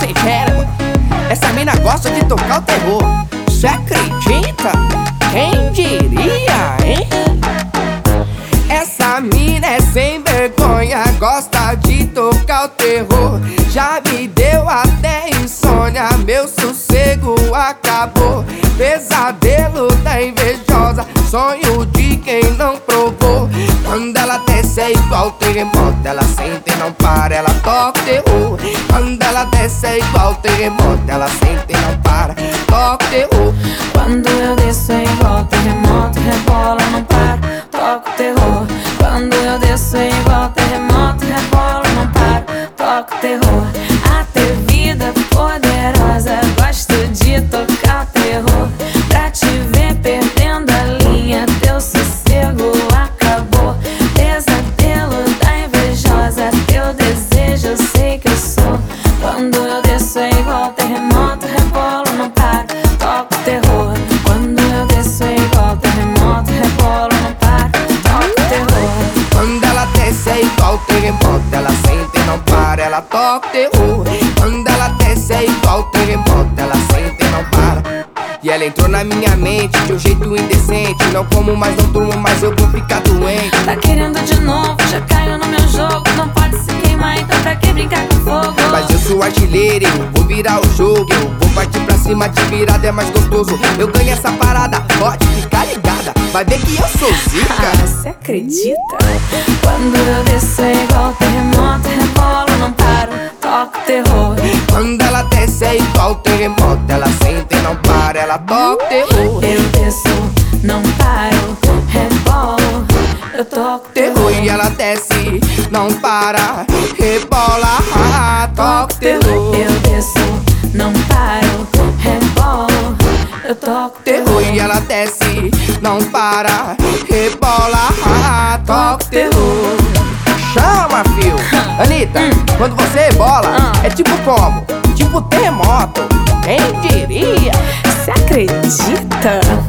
sincera, mano. Essa mina gosta de tocar o terror. Cê acredita? Quem diria, hein? Essa mina é sem vergonha, gosta de tocar o terror. Já me deu até insônia, meu sossego acabou. Pesadelo da invejosa, sonho de quem não provou. Quando ela desce é igual terremoto, ela sente e não para, ela toca o terror. Quando ela desce é igual terremoto, ela sente e não para, toca o terror. Quando eu desço é igual terremoto, rebola, não para, toca o terror. Quando eu desço é igual terremoto, rebola, não para, toca o terror. Atrevida, poderosa, gosto de tocar o terror. Pra te ver perdendo a linha, teu sossego acabou. Pesadelo da invejosa, teu desejo eu sei que eu sou. Quando eu desço é igual terremoto, rebola, não para, toca o terror. Quando eu desço é igual terremoto, rebola, não para, toca o terror. Quando ela desce é igual terremoto, ela sente e não para, ela toca o terror. Quando ela desce é igual terremoto, ela sente e não para. E ela entrou na minha mente de um jeito indecente. Não como mais, não durmo mais, eu vou ficar doente. Tá querendo de novo, já caiu no meu jogo. Não pode se queimar, então pra que brincar com fogo? Mas eu sou artilheiro, eu vou virar o jogo. Eu vou partir pra cima, de virada é mais gostoso. Eu ganho essa parada, pode ficar ligada. Vai ver que eu sou zica. Ah, cê acredita? Quando eu desço é igual terremoto, rebola, não paro, toca o terror. Quando ela desce é igual terremoto, ela sente e não para, ela toca o terror. Eu desço, não paro, rebolo, eu toco o Terror terror. e ela desce, não para, rebola, toca o terror. Eu desço, não paro, rebolo, eu toco o Terror e ela desce, não para, rebola, toca o terror. Chama, fio. Anitta, quando você rebola, é tipo como? Tipo terremoto, quem diria? Cê acredita?